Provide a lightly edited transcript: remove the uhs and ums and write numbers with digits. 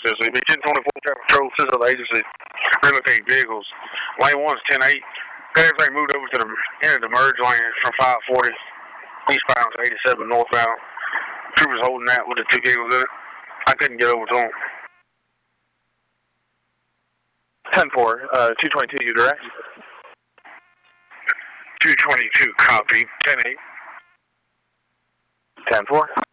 this week. 1024 Traffic Patrol, Cicero Agency, relocating vehicles. Lane 1's 10-8. Everything moved over to the end of the merge lane from 540 eastbound to 87 northbound. Troopers holding that with the two vehicles in it. I couldn't get over to them. 10-4, 222, you direct? 222, copy. 10-8. 10-4.